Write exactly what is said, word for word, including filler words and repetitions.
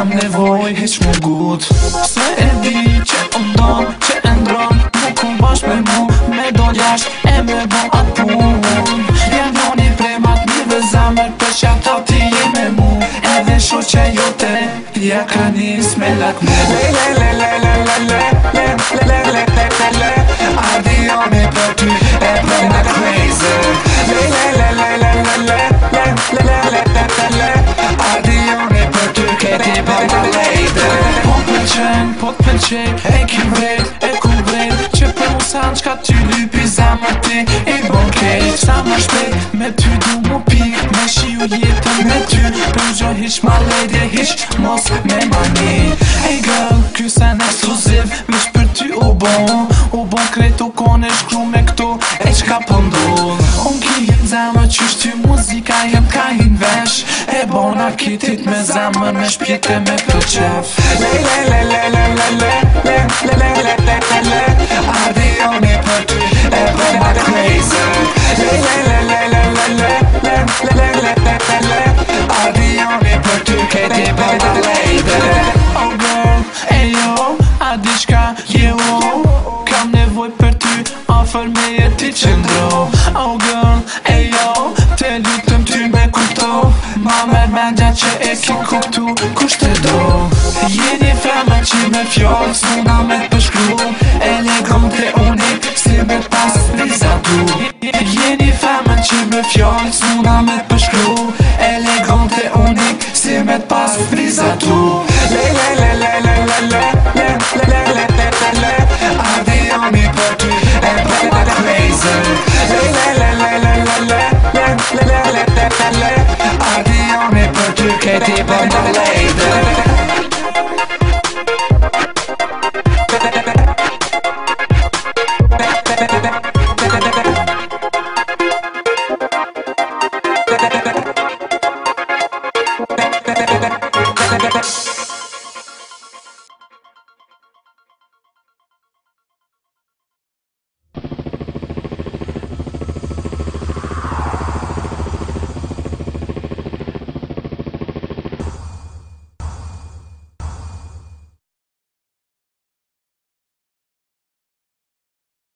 kam nevoj hiq mu gut. Se e di që ndon, që e ndron, nuk ku bash me mu, me do jasht e me bo atë pun. Jem doni premat një dhe zamër, për që ata ti je me mu, edhe shoqe jote ja ka nis me lakmu. Le le le le le le le le le le le le le le Ardioni për ty e bëjna crazy. Le le le le le le le le le le le le le Ardioni për ty ke ti bëjna lejde. Po t'pëlqen, po t'pëlqej, e ki vrejt, e ku vrejt, që për musan qka ty lypi zamër ti i bon kejt. Sa më shpejt me ty du mu pik, me shiu jetën me ty, për gjo hiq ma lejde, hiq mos me mani. Hey girl, ky sen ekskluziv, vish për ty u bon, u bon krejt u kone shkru me këtu, e qka pëndun. Unë ki hin zamër qysh ty muzika jem ka hin vesh, e bona kitit me zamër me shpjete me këtë qef. Le le le le le le le le le le le le le le Ardioni për ty e bëjna crazy. Le le le le le le le le le le le le le Ardioni për ty ke ti bëjna lejde. Oh girl, e yo, a di shka je o, kam nevoj për ty, ofër me e ti qëndro. Oh girl, e yo, te lutëm ty me kupto, ma mer mendja që e ki kuptu, kush te do. Jeni femën që me fjallë, s'muna